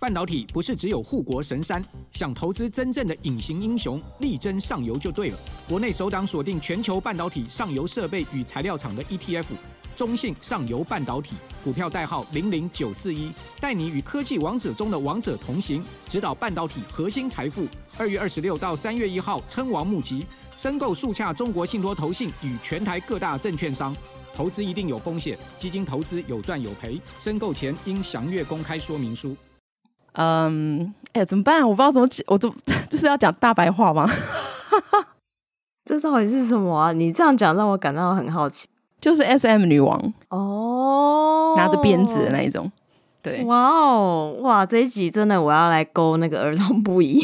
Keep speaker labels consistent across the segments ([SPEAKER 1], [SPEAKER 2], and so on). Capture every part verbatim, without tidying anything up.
[SPEAKER 1] 半导体不是只有护国神山，想投资真正的隐形英雄，力争上游就对了。国内首档锁定全球半导体上游设备与材料厂的 E T F， 中信上游半导体，股票代号零零九四一，带你与科技王者中的王者同行，指导半导体核心财富。二月二十六到三月一号称王募集，申购速洽中国信托投信与全台各大证券商。投资一定有风险，基金投资有赚有赔，申购前应详阅公开说明书。
[SPEAKER 2] 嗯，哎、欸，怎么办？我不知道怎么，我怎么就是要讲大白话吗？
[SPEAKER 3] 这到底是什么啊？你这样讲让我感到很好奇。
[SPEAKER 2] 就是 S M 女王
[SPEAKER 3] 哦，
[SPEAKER 2] 拿着鞭子的那一种。对，
[SPEAKER 3] 哇哦，哇，这一集真的我要来勾那个儿童不宜，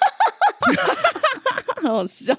[SPEAKER 2] 好好笑。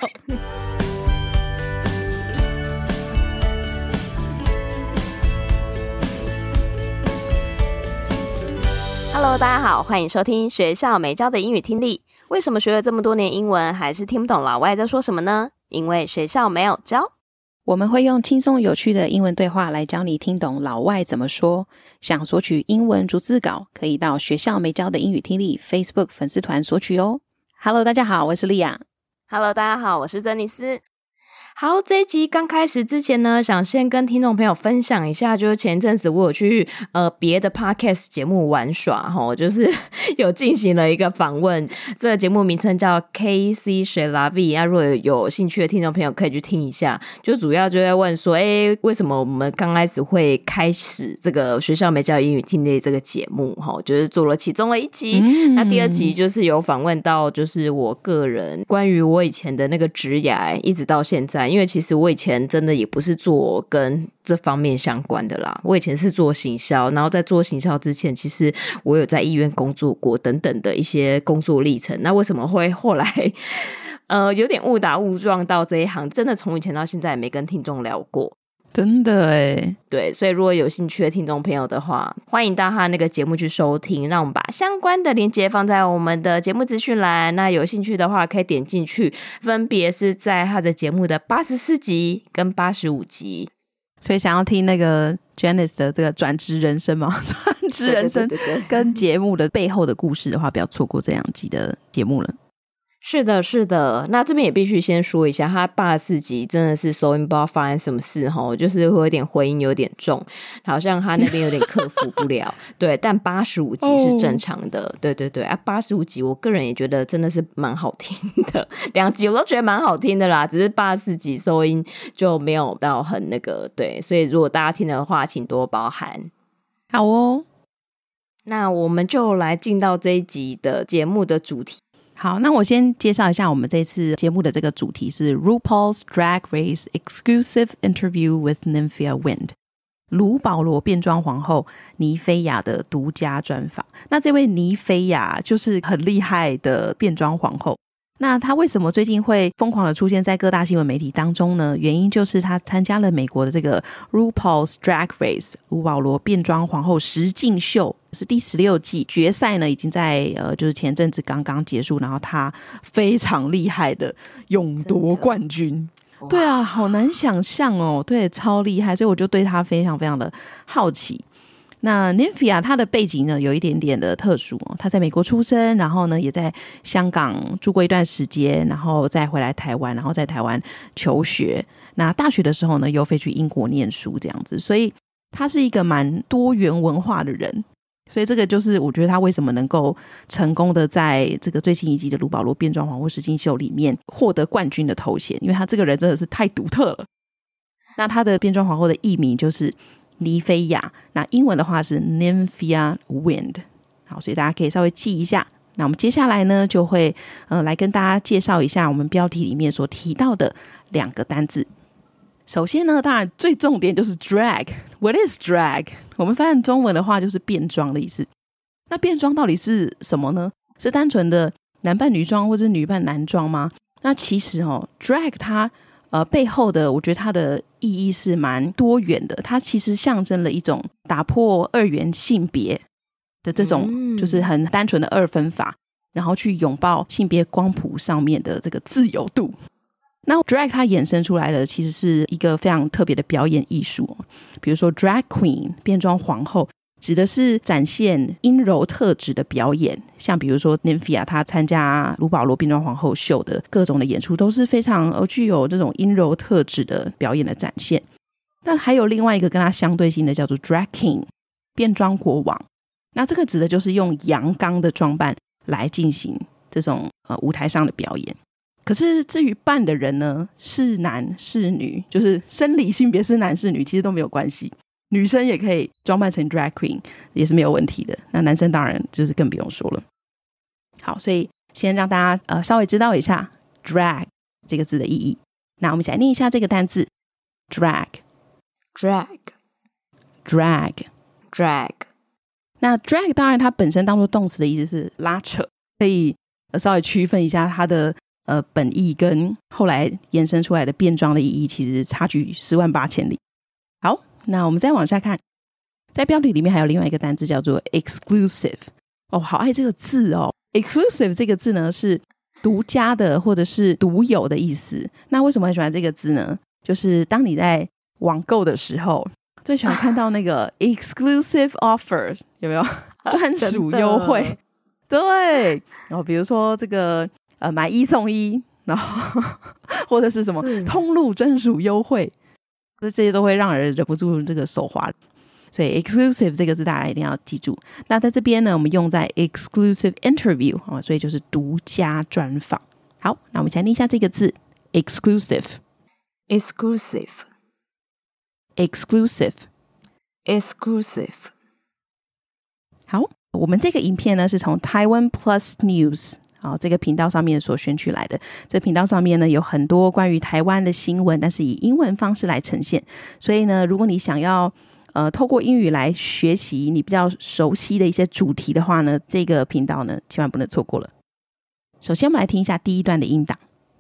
[SPEAKER 3] Hello， 大家好，欢迎收听学校没教的英语听力。为什么学了这么多年英文，还是听不懂老外在说什么呢？因为学校没有教。
[SPEAKER 2] 我们会用轻松有趣的英文对话来教你听懂老外怎么说。想索取英文逐字稿，可以到学校没教的英语听力 Facebook 粉丝团索取哦。Hello， 大家好，我是莉亚。
[SPEAKER 3] Hello， 大家好，我是珍妮斯。好，这一集刚开始之前呢，想先跟听众朋友分享一下，就是前阵子我有去呃别的 podcast 节目玩耍齁，就是有进行了一个访问，这个节目名称叫 K C Chez la Vie， 那如果有兴趣的听众朋友可以去听一下，就主要就会问说，诶，为什么我们刚开始会开始这个学校没教英语听力这个节目齁，就是做了其中的一集、嗯、那第二集就是有访问到就是我个人关于我以前的那个职涯一直到现在，因为其实我以前真的也不是做跟这方面相关的啦，我以前是做行销，然后在做行销之前其实我有在医院工作过等等的一些工作历程。那为什么会后来呃有点误打误撞到这一行，真的从以前到现在也没跟听众聊过，
[SPEAKER 2] 真的耶。
[SPEAKER 3] 对，所以如果有兴趣的听众朋友的话，欢迎到他那个节目去收听，让我们把相关的连结放在我们的节目资讯栏，那有兴趣的话可以点进去，分别是在他的节目的八十四集跟八十五集。
[SPEAKER 2] 所以想要听那个 Janice 的这个转职人生嘛，转职人生跟节目的背后的故事的话，不要错过这两集的节目了。
[SPEAKER 3] 是的是的，那这边也必须先说一下，他八十四集真的是收音不知道发生什么事齁，就是会有点回音有点重，好像他那边有点克服不了对，但八十五集是正常的、oh. 对对对啊，八十五集我个人也觉得真的是蛮好听的，两集我都觉得蛮好听的啦，只是八十四集收音就没有到很那个，对，所以如果大家听的话请多包涵。
[SPEAKER 2] 好哦，
[SPEAKER 3] 那我们就来进到这一集的节目的主题。
[SPEAKER 2] 好，那我先介绍一下我们这次节目的这个主题是 RuPaul's Drag Race Exclusive Interview with Nymphia Wind， 卢保罗变装皇后妮菲亚的独家专访。那这位妮菲亚就是很厉害的变装皇后，那她为什么最近会疯狂的出现在各大新闻媒体当中呢？原因就是她参加了美国的这个 RuPaul's Drag Race 卢保罗变装皇后实境秀，是第十六季，决赛呢已经在呃就是前阵子刚刚结束，然后她非常厉害的勇夺冠军。对啊，好难想象哦，对，超厉害，所以我就对她非常非常的好奇。那 Nymphia 她的背景呢有一点点的特殊哦，她在美国出生，然后呢也在香港住过一段时间，然后再回来台湾，然后在台湾求学。那大学的时候呢又飞去英国念书这样子，所以她是一个蛮多元文化的人。所以这个就是我觉得她为什么能够成功的在这个最新一季的卢保罗变装皇后实境秀里面获得冠军的头衔，因为她这个人真的是太独特了。那她的变装皇后的艺名就是妮菲亚，那英文的话是 Nymphia Wind。 好，所以大家可以稍微记一下。那我们接下来呢就会呃来跟大家介绍一下我们标题里面所提到的两个单字。首先呢，当然最重点就是 drag。 What is drag？ 我们翻译中文的话就是变装的意思。那变装到底是什么呢？是单纯的男扮女装或者女扮男装吗？那其实哦 drag 它呃背后的我觉得它的意义是蛮多元的，它其实象征了一种打破二元性别的这种就是很单纯的二分法，然后去拥抱性别光谱上面的这个自由度。那 drag 它衍生出来的其实是一个非常特别的表演艺术，比如说 drag queen 变装皇后， 指的是展现阴柔特质的表演，像比如说 Nymphia 她参加卢保罗变装皇后秀的各种的演出都是非常呃具有这种阴柔特质的表演的展现。那还有另外一个跟它相对性的叫做 Drag King 变装国王，那这个指的就是用阳刚的装扮来进行这种呃舞台上的表演。可是至于扮的人呢，是男是女，就是生理性别是男是女其实都没有关系，女生也可以装扮成 drag queen 也是没有问题的，那男生当然就是更不用说了。好，所以先让大家呃稍微知道一下 drag 这个字的意义。那我们一起来念一下这个单字 drag
[SPEAKER 3] drag
[SPEAKER 2] drag
[SPEAKER 3] drag。
[SPEAKER 2] 那 drag 当然它本身当作动词的意思是拉扯，可以稍微区分一下它的呃本意跟后来延伸出来的变装的意义其实差距十万八千里。好，那我们再往下看，在标题里面还有另外一个单字叫做 exclusive。 哦，好爱这个字哦。 exclusive 这个字呢是独家的或者是独有的意思。那为什么很喜欢这个字呢？就是当你在网购的时候最喜欢看到那个 exclusive offers 有没有专属优惠。对，然后比如说这个呃买一送一，然后或者是什么通路专属优惠，这些都会让人忍不住这个手滑。所以 exclusive 这个字大家一定要记住。那在这边呢，我们用在 exclusive interview、哦、所以就是独家专访。好，那我们先念一下这个字 exclusive
[SPEAKER 3] exclusive
[SPEAKER 2] exclusive
[SPEAKER 3] exclusive。
[SPEAKER 2] 好，我们这个影片呢是从 Taiwan Plus News好，这个频道上面所选取来的。这频道上面呢有很多关于台湾的新闻，但是以英文方式来呈现。所以呢，如果你想要呃透过英语来学习你比较熟悉的一些主题的话呢，这个频道呢千万不能错过了。首先我们来听一下第一段的音档。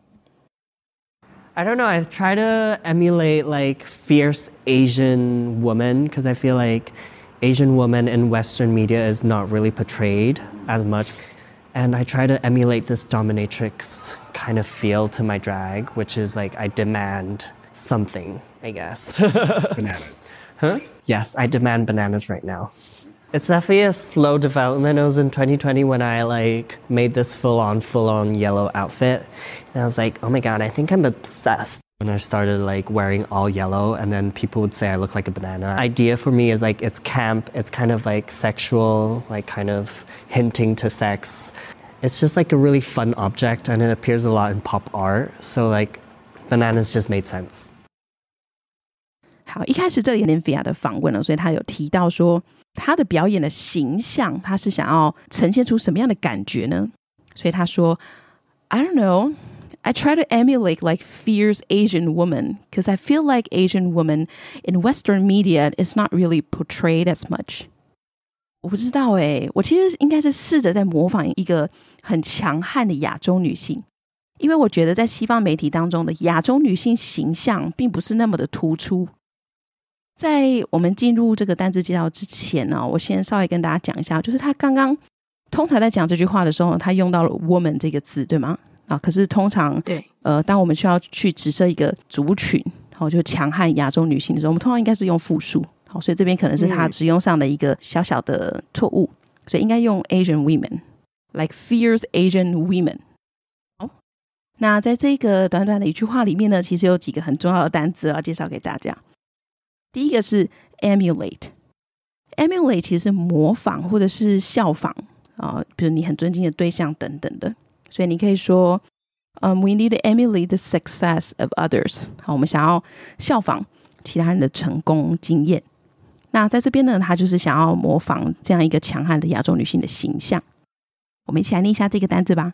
[SPEAKER 4] I don't know, I try to emulate like fierce Asian woman because I feel like Asian woman in Western media is not really portrayed as much. And I try to emulate this dominatrix kind of feel to my drag, which is like I demand something, I guess.
[SPEAKER 5] Bananas.
[SPEAKER 4] Huh? Yes, I demand bananas right now. It's definitely a slow development. It was in twenty twenty when I like made this full-on, full-on yellow outfit. And I was like, oh my God, I think I'm obsessed. When I started like wearing all yellow, and then people would say I look like a banana. Idea for me is like it's camp, it's kind of like sexual, like kind of hinting to sex. It's just like a really fun object, and it appears a lot in pop art. So like bananas just made sense.
[SPEAKER 2] 好，一开始这里 Nymphia 的访问了，所以他有提到说他的表演的形象，他是想要呈现出什么样的感觉呢？所以他说 I don't know, I try to emulate like fierce Asian woman because I feel like Asian woman in Western media is not really portrayed as much. 我不知道耶，我其实应该是试着在模仿一个很强悍的亚洲女性，因为我觉得在西方媒体当中的亚洲女性形象并不是那么的突出。在我们进入这个单字介绍之前呢、哦，我先稍微跟大家讲一下，就是他刚刚通常在讲这句话的时候，他用到了 woman 这个字，对吗？啊，可是通常
[SPEAKER 3] 对，
[SPEAKER 2] 呃，当我们需要去指涉一个族群，好、哦，就强悍亚洲女性的时候，我们通常应该是用复数，好、哦，所以这边可能是他使用上的一个小小的错误，嗯、所以应该用 Asian women, like fierce Asian women。好，那在这个短短的一句话里面呢，其实有几个很重要的单词要介绍给大家。第一个是 emulate， emulate 其实是模仿或者是效仿啊、呃，比如你很尊敬的对象等等的，所以你可以说、um, we need to emulate the success of others。 好，我们想要效仿其他人的成功经验。那在这边呢，他就是想要模仿这样一个强悍的亚洲女性的形象。我们一起来念一下这个单字吧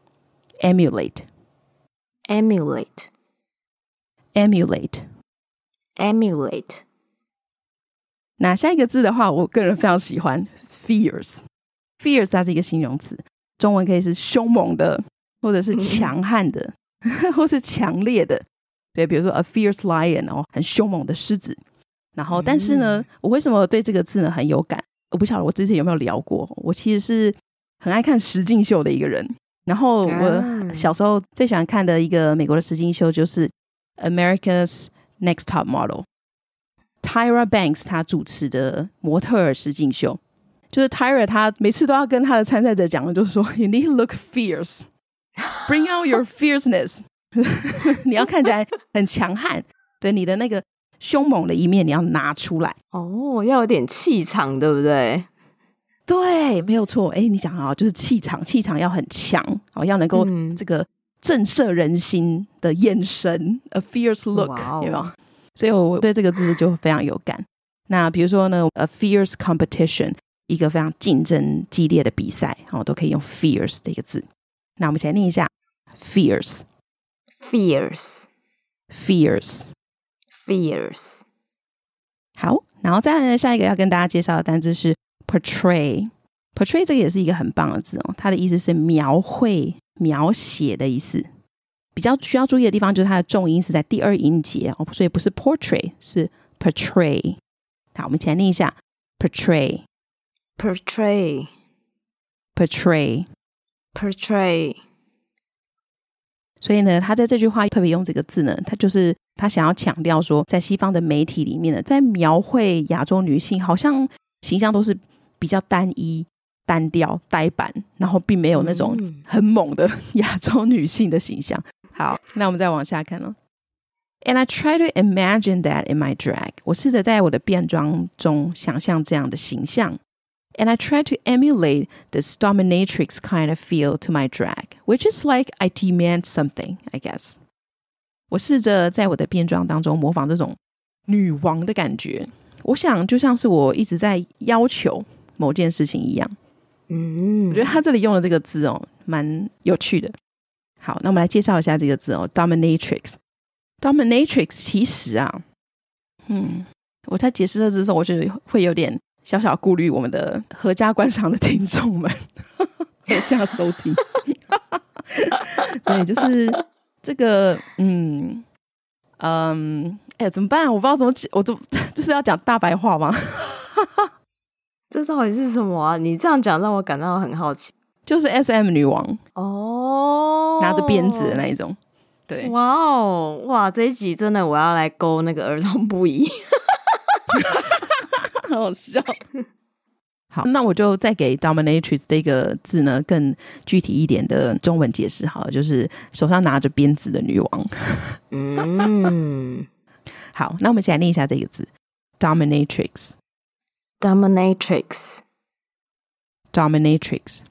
[SPEAKER 2] emulate
[SPEAKER 3] emulate
[SPEAKER 2] emulate
[SPEAKER 3] emulate。
[SPEAKER 2] 那下一个字的话，我个人非常喜欢 fierce fierce 它是一个形容词，中文可以是凶猛的，或者是强悍的、嗯、或是强烈的。对，比如说 a fierce lion 哦，很凶猛的狮子。然后但是呢、嗯、我为什么对这个字呢很有感，我不晓得我之前有没有聊过，我其实是很爱看实境秀的一个人。然后我小时候最喜欢看的一个美国的实境秀就是 America's Next Top Model。 Tyra Banks 她主持的模特儿实境秀，就是 Tyra 她每次都要跟她的参赛者讲的，就是说 You need to look fierce, bring out your fierceness 你要看起来很强悍，对，你的那个凶猛的一面你要拿出来
[SPEAKER 3] 哦，要有点气场，对不对？
[SPEAKER 2] 对，没有错。哎，你想啊，就是气场，气场要很强，哦，要能够这个震慑人心的眼神、嗯、，a fierce look， 有没有？所以我对这个字就非常有感。那比如说呢 ，a fierce competition， 一个非常竞争激烈的比赛，哦，都可以用 fierce 这个字。那我们先念一下 fierce，fierce，fierce，fierce。好，然后再来呢，下一个要跟大家介绍的单字是portray portray 这个也是一个很棒的字哦，它的意思是描绘、描写的意思。比较需要注意的地方就是它的重音是在第二音节哦，所以不是 portray， 是 portray。好，我们一起来念一下 portray
[SPEAKER 3] portray
[SPEAKER 2] portray
[SPEAKER 3] portray。
[SPEAKER 2] 所以呢，他在这句话特别用这个字呢，他就是他想要强调说，在西方的媒体里面呢，在描绘亚洲女性，好像形象都是比较单一、单调、呆板，然后并没有那种很猛的亚洲女性的形象。好，那我们再往下看了。And I try to imagine that in my drag， 我试着在我的变装中想象这样的形象。And I try to emulate this dominatrix kind of feel to my drag, which is like I demand something, I guess. 我试着在我的变装当中模仿这种女王的感觉，我想就像是我一直在要求某件事情一样。嗯，我觉得他这里用的这个字哦，蛮有趣的。好，那我们来介绍一下这个字哦 ，dominatrix。dominatrix 其实啊，嗯，我在解释这字的时候，我觉得会有点小小顾虑我们的合家观赏的听众们合家收听对，就是这个嗯嗯哎，怎么办？我不知道怎么我怎么就是要讲大白话吗
[SPEAKER 3] 这到底是什么啊？你这样讲让我感到很好奇。
[SPEAKER 2] 就是 S M 女王
[SPEAKER 3] 哦，
[SPEAKER 2] 拿着鞭子的那一种。对，
[SPEAKER 3] 哇哦，哇，这一集真的我要来勾那个儿童不宜
[SPEAKER 2] 好好笑。好，那我就再给 dominatrix 这个字呢更具体一点的中文解释好了，就是手上拿着鞭子的女王。嗯，好，那我们一起来念一下这个字 dominatrix
[SPEAKER 3] dominatrix
[SPEAKER 2] dominatrix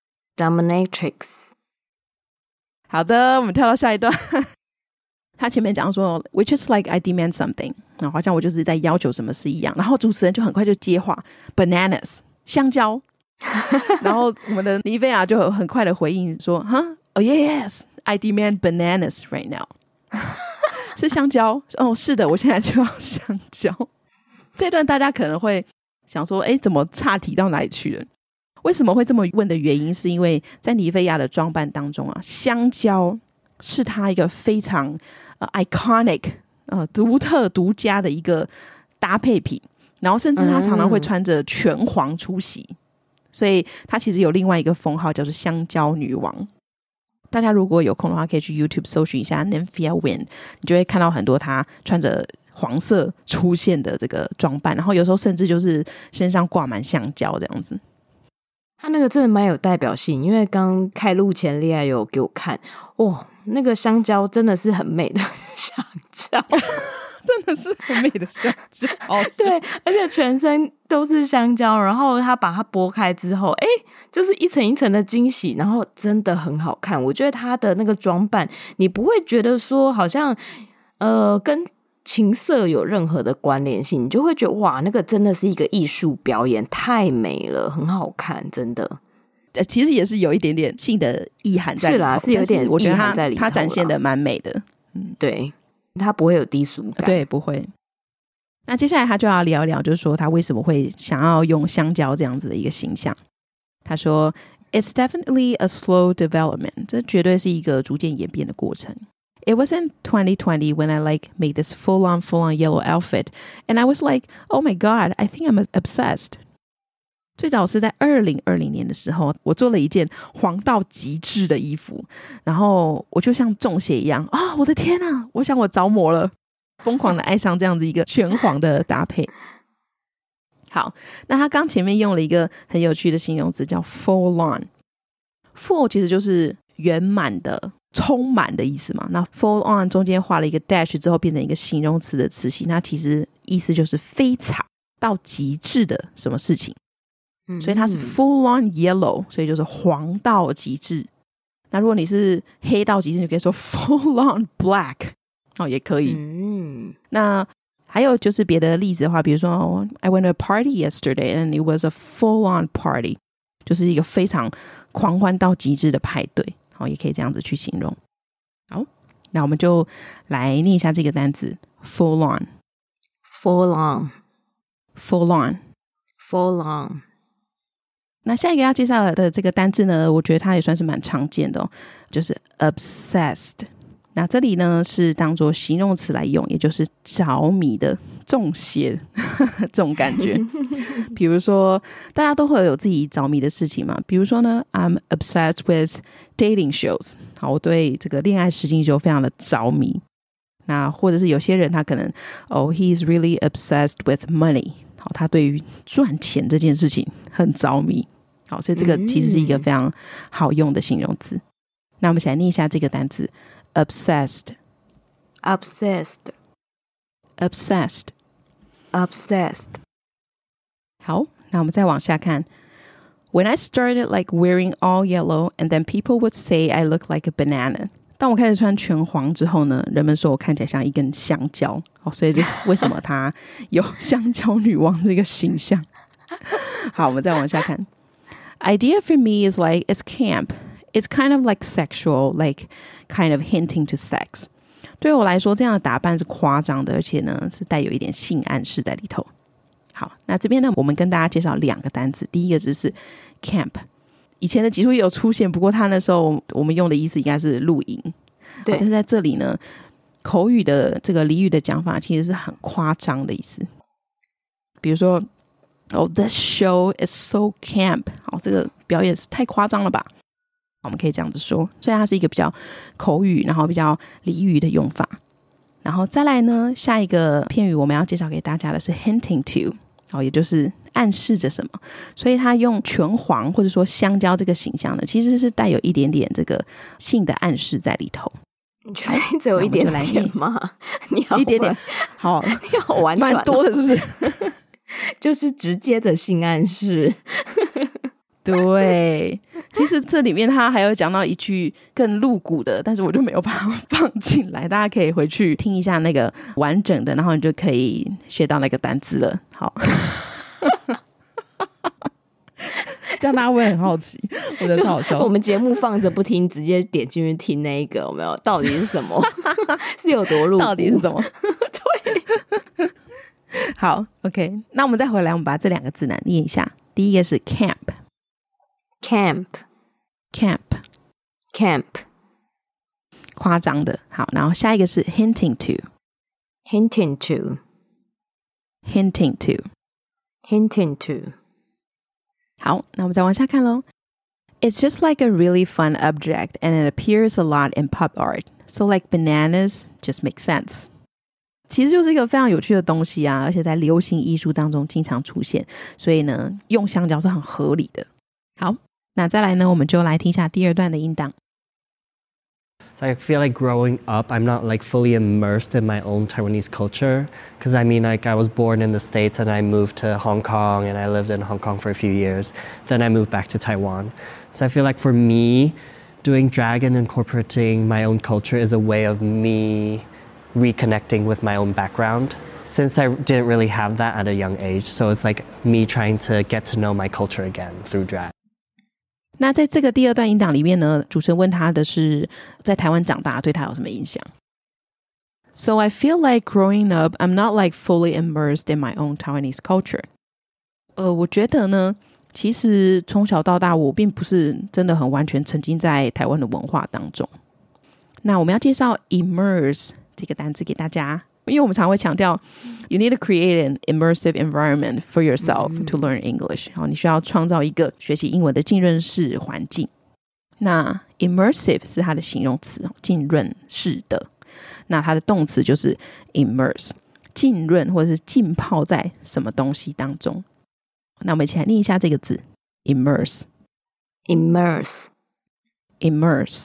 [SPEAKER 3] dominatrix。
[SPEAKER 2] 好的，我们跳到下一段。他前面讲说 which is like I demand something， 然后好像我就是在要求什么事一样，然后主持人就很快就接话 bananas 香蕉然后我们的妮菲亚就很快的回应说 huh? Oh yes I demand bananas right now 是香蕉哦，是的，我现在就要香蕉。这段大家可能会想说诶，怎么岔题到哪里去了？为什么会这么问的原因是因为在妮菲亚的装扮当中啊，香蕉是她一个非常、呃、iconic 呃独特独家的一个搭配品，然后甚至她常常会穿着全黄出席、嗯、所以她其实有另外一个封号叫做香蕉女王。大家如果有空的话可以去 YouTube 搜寻一下 Nymphia Wind， 你就会看到很多她穿着黄色出现的这个装扮，然后有时候甚至就是身上挂满香蕉这样子。
[SPEAKER 3] 他那个真的蛮有代表性，因为刚开录前莉亚有给我看，哇，那个香蕉真的是很美的香蕉
[SPEAKER 2] 真的是很美的香蕉
[SPEAKER 3] 对，而且全身都是香蕉，然后他把它剥开之后，哎，就是一层一层的惊喜，然后真的很好看。我觉得他的那个装扮你不会觉得说好像呃跟情色有任何的关联性，你就会觉得哇，那个真的是一个艺术表演，太美了，很好看，真的。
[SPEAKER 2] 呃，其实也是有一点点性的意涵在里头，
[SPEAKER 3] 是啦，是有点
[SPEAKER 2] 我觉得他
[SPEAKER 3] 在里头，
[SPEAKER 2] 他展现的蛮美的，
[SPEAKER 3] 嗯，对，他不会有低俗感，
[SPEAKER 2] 对，不会。那接下来他就要聊一聊，就是说他为什么会想要用香蕉这样子的一个形象。他说 ，It's definitely a slow development， 这绝对是一个逐渐演变的过程。It wasn't twenty twenty when I like made this full on full on yellow outfit and I was like, oh my god, I think I'm obsessed. 最早是在二零二零年的时候，我做了一件黄到极致的衣服，然后我就像中邪一样啊！我的天啊，我想我着魔了。 疯狂的爱上这样子一个玄黄的搭配。好，那他刚前面用了一个很有趣的形容词叫 full on。 full 其实就是圆满的充满的意思嘛，那 full on 中间画了一个 dash 之后变成一个形容词的词性，那其实意思就是非常到极致的什么事情，所以它是 full on yellow， 所以就是黄到极致。那如果你是黑到极致，你可以说 full on black， 哦，也可以。嗯，那还有就是别的例子的话，比如说 I went to a party yesterday and it was a full on party， 就是一个非常狂欢到极致的派对，好，也可以这样子去形容。好，那我们就来念一下这个单词 full on
[SPEAKER 3] full on
[SPEAKER 2] full on
[SPEAKER 3] full on。
[SPEAKER 2] 那下一个要介绍的这个单字呢，我觉得它也算是蛮常见的哦，就是 obsessed。 那这里呢是当作形容词来用，也就是着迷的、中邪这种感觉。比如说大家都会有自己着迷的事情嘛，比如说呢 I'm obsessed with dating shows， 好，我对这个恋爱实境秀非常的着迷。那或者是有些人他可能哦 he's really obsessed with money， 好，他对于赚钱这件事情很着迷。好，所以这个其实是一个非常好用的形容词。嗯、那我们一起来念一下这个单词 obsessed
[SPEAKER 3] obsessed
[SPEAKER 2] obsessed
[SPEAKER 3] obsessed。
[SPEAKER 2] 好，那我们再往下看。 When I started like wearing all yellow and then people would say I look like a banana， 当我开始穿全黄之后呢，人们说我看起来像一根香蕉。哦，所以这是为什么它有香蕉女王这个形象。好，我们再往下看。Idea for me is like it's camp. It's kind of like sexual, like kind of hinting to sex. 对我来说，这样的打扮是夸张的，而且呢是带有一点性暗示在里头。好，那这边呢，我们跟大家介绍两个单词。第一个只是 camp， 以前的集数也有出现，不过它那时候我们用的意思应该是露营。对，但是在这里呢，口语的这个俚语的讲法其实是很夸张的意思。比如说Oh, this show is so camp. 好，这个表演是太夸张了吧？我们可以这样子说，所以它是一个比较口语，然后比较俚语的用法。然后再来呢，下一个片语我们要介绍给大家的是 hinting to， 好，也就是暗示着什么。所以它用全黄或者说香蕉这个形象呢，其实是带有一点点这个性的暗示在里头。
[SPEAKER 3] 你确定只有一点点吗？你要
[SPEAKER 2] 一点点，好，
[SPEAKER 3] 你好婉转，
[SPEAKER 2] 蛮多的，是不是？
[SPEAKER 3] 就是直接的性暗示。
[SPEAKER 2] 对，其实这里面他还有讲到一句更露骨的，但是我就没有把它放进来，大家可以回去听一下那个完整的，然后你就可以学到那个单字了。好。这样大家会很好奇，我觉得超好笑。
[SPEAKER 3] 我们节目放着不听，直接点进去听那一个，有没有？到底是什么？是有多露骨？
[SPEAKER 2] 到底是什么？
[SPEAKER 3] 对。
[SPEAKER 2] 好 OK， 那我们再回来，我们把这两个字呢念一下。第一个是 camp
[SPEAKER 3] camp
[SPEAKER 2] camp
[SPEAKER 3] camp
[SPEAKER 2] 夸张的。好，然后下一个是 hinting to
[SPEAKER 3] hinting to
[SPEAKER 2] hinting to
[SPEAKER 3] hinting to。
[SPEAKER 2] 好，那我们再往下看咯。 It's just like a really fun object and it appears a lot in pop art, so like bananas just make sense。其实就是一个非常有趣的东西啊，而且在流行艺术当中经常出现，所以呢用香蕉是很合理的。好，那再来呢，我们就来听一下第二段的音档。
[SPEAKER 4] So I feel like growing up, I'm not like fully immersed in my own Taiwanese culture. Because I mean, like I was born in the States and I moved to Hong Kong and I lived in Hong Kong for a few years. Then I moved back to Taiwan. So I feel like for me, doing drag and incorporating my own culture is a way of me reconnecting with my own background, since I didn't really have that at a young age. So it's like me trying to get to know my culture again through drag.
[SPEAKER 2] 那在这个第二段音档里面呢，主持人问他的是在台湾长大对他有什么影响。 So I feel like growing up, I'm not like fully immersed in my own Taiwanese culture. 呃，我觉得呢，其实从小到大我并不是真的很完全沉浸在台湾的文化当中。那我们要介绍 immerse这个单词给大家，因为我们常会强调 you need to create an immersive environment for yourself to learn English。 好，你需要创造一个学习英文的浸润式环境。那 immersive 是它的形容词，浸润式的。 那它的动词就是 immerse， 浸润或者是浸泡在什么东西当中。那我们一起来念一下这个字 immerse
[SPEAKER 3] immerse
[SPEAKER 2] immerse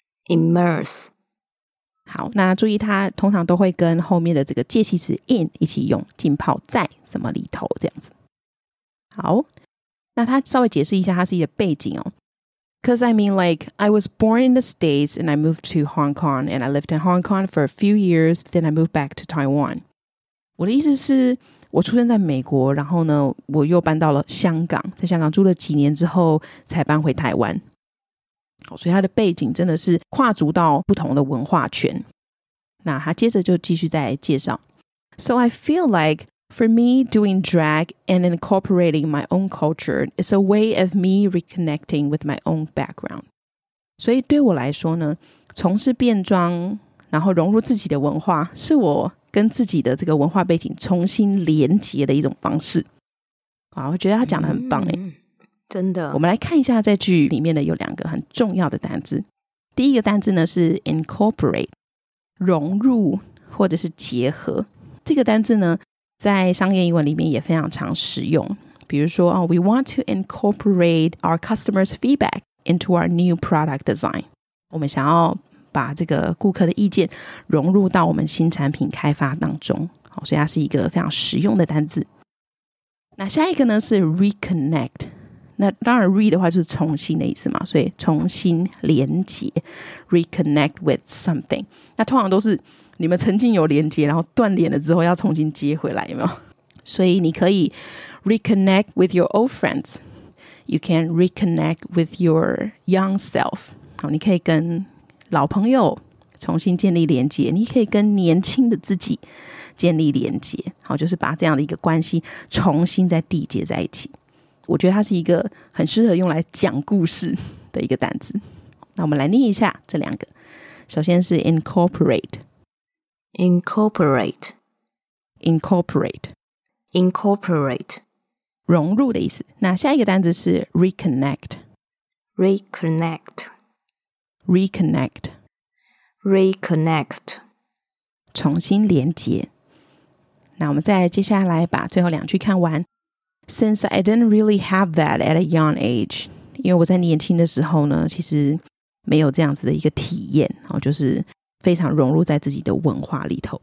[SPEAKER 3] immerse。
[SPEAKER 2] 好，那注意它通常都会跟后面的这个介系词 in 一起用，浸泡在什么里头这样子。好，那他稍微解释一下他自己的背景哦。Because I mean, like, I was born in the States and I moved to Hong Kong and I lived in Hong Kong for a few years, then I moved back to Taiwan. 我的意思是我出生在美国，然后呢我又搬到了香港，在香港住了几年之后才搬回台湾。所以他的背景真的是跨足到不同的文化圈。那他接着就继续再介绍。So I feel like for me, doing drag and incorporating my own culture is a way of me reconnecting with my own background. 所以对我来说呢，从事变装，然后融入自己的文化，是我跟自己的这个文化背景重新连结的一种方式。好，我觉得他讲得很棒耶、嗯、
[SPEAKER 3] 真的。
[SPEAKER 2] 我们来看一下这句里面的有两个很重要的单字。第一个单字呢是 incorporate， 融入或者是结合。这个单字呢在商业英文里面也非常常使用，比如说、oh, we want to incorporate our customers' feedback into our new product design. 我们想要把这个顾客的意见融入到我们新产品开发当中，好，所以它是一个非常实用的单字。那下一个呢是 reconnect， 那当然 re 的话就是重新的意思嘛，所以重新连结 reconnect with something。 那通常都是你们曾经有连接，然后断联了之后要重新接回来，有没有？所以你可以 reconnect with your old friends, you can reconnect with your young self。 好，你可以跟老朋友重新建立连接，你可以跟年轻的自己建立连接。好，就是把这样的一个关系重新再缔结在一起。我觉得它是一个很适合用来讲故事的一个单词。那我们来念一下这两个。首先是 incorporate
[SPEAKER 3] incorporate
[SPEAKER 2] incorporate
[SPEAKER 3] incorporate
[SPEAKER 2] 融入的意思。那下一个单字是 reconnect
[SPEAKER 3] reconnect
[SPEAKER 2] reconnect
[SPEAKER 3] reconnect
[SPEAKER 2] 重新连结。那我们再接下来把最后两句看完。Since I didn't really have that at a young age， 因为我在年轻的时候呢其实没有这样子的一个体验，就是非常融入在自己的文化里头。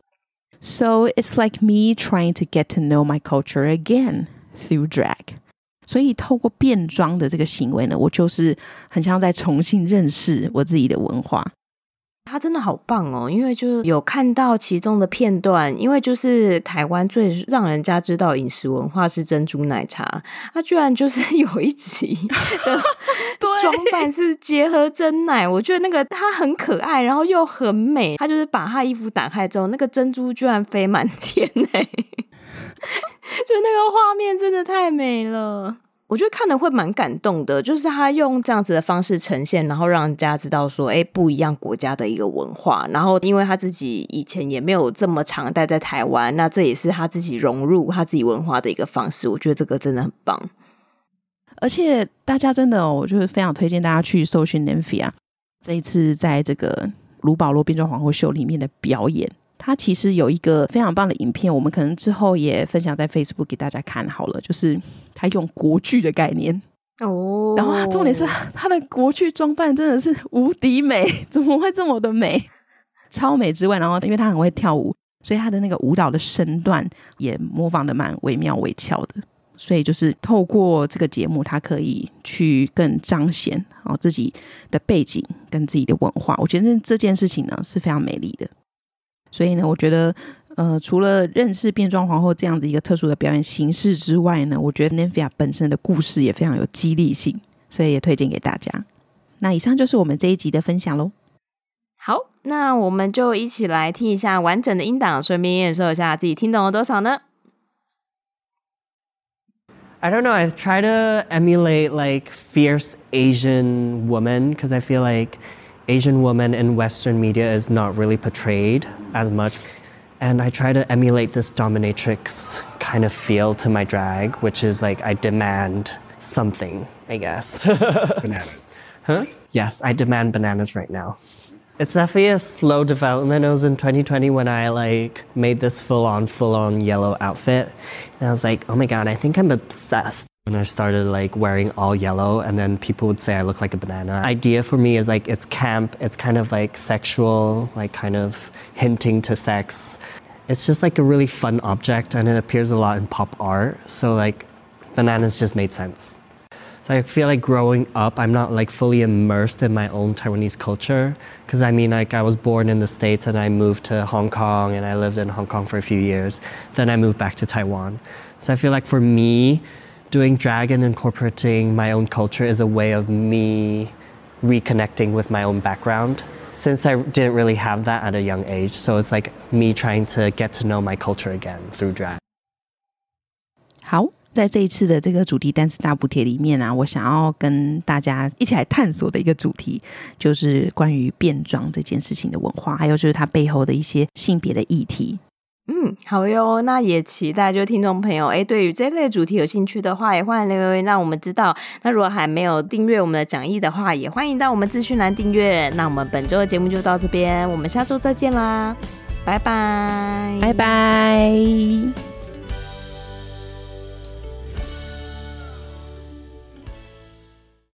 [SPEAKER 2] So it's like me trying to get to know my culture again through drag。 所以透过变装的这个行为呢，我就是很像在重新认识我自己的文化。
[SPEAKER 3] 他真的好棒哦，因为就有看到其中的片段，因为就是台湾最让人家知道饮食文化是珍珠奶茶，他居然就是有一集的装扮是结合珍奶，我觉得那个他很可爱，然后又很美，他就是把他衣服打开之后，那个珍珠居然飞满天欸就那个画面真的太美了，我觉得看的会蛮感动的，就是他用这样子的方式呈现，然后让人家知道说诶不一样国家的一个文化，然后因为他自己以前也没有这么长待在台湾，那这也是他自己融入他自己文化的一个方式，我觉得这个真的很棒。
[SPEAKER 2] 而且大家真的、哦、我就是非常推荐大家去搜寻 Nymphia 这一次在这个卢保罗变装皇后秀里面的表演，他其实有一个非常棒的影片，我们可能之后也分享在 Facebook 给大家看好了，就是他用国剧的概念
[SPEAKER 3] 哦，
[SPEAKER 2] 然后他重点是他的国剧装扮真的是无敌美，怎么会这么的美，超美之外，然后因为他很会跳舞，所以他的那个舞蹈的身段也模仿的蛮惟妙惟肖的，所以就是透过这个节目他可以去更彰显、哦、自己的背景跟自己的文化，我觉得这件事情呢是非常美丽的。所以呢我觉得呃，除了认识变装皇后这样子一个特殊的表演形式之外呢，我觉得 Nymphia 本身的故事也非常有激励性，所以也推荐给大家。那以上就是我们这一集的分享咯。
[SPEAKER 3] 好，那我们就一起来听一下完整的音档，顺便验收一下自己听懂了多少呢？
[SPEAKER 4] I don't know, I've tried to emulate like fierce Asian woman because I feel like Asian woman in Western media is not really portrayed as much. And I try to emulate this dominatrix kind of feel to my drag, which is like I demand something, I guess.
[SPEAKER 5] Bananas.
[SPEAKER 4] Huh? Yes, I demand bananas right now. It's definitely a slow development. It was in twenty twenty when I like made this full-on, full-on yellow outfit. And I was like, oh my God, I think I'm obsessed. And I started like wearing all yellow, and then people would say I look like a banana. The idea for me is like, it's camp, it's kind of like sexual, like kind of hinting to sex. It's just like a really fun object, and it appears a lot in pop art. So like, bananas just made sense. So I feel like growing up, I'm not like fully immersed in my own Taiwanese culture. Because I mean, like I was born in the States and I moved to Hong Kong and I lived in Hong Kong for a few years. Then I moved back to Taiwan. So I feel like for me, doing drag and incorporating my own culture is a way of me reconnecting with my own background. Since I didn't really have that at a young age. So it's like me trying to get to know my culture again through drag.
[SPEAKER 2] 好。在这一次的这个主题单词大补帖里面啊，我想要跟大家一起来探索的一个主题，就是关于变装这件事情的文化，还有就是它背后的一些性别的议题。
[SPEAKER 3] 嗯，好哟，那也期待就听众朋友诶对于这类主题有兴趣的话，也欢迎留言让我们知道。那如果还没有订阅我们的讲义的话，也欢迎到我们资讯栏订阅。那我们本周的节目就到这边，我们下周再见啦，拜拜，
[SPEAKER 2] 拜拜。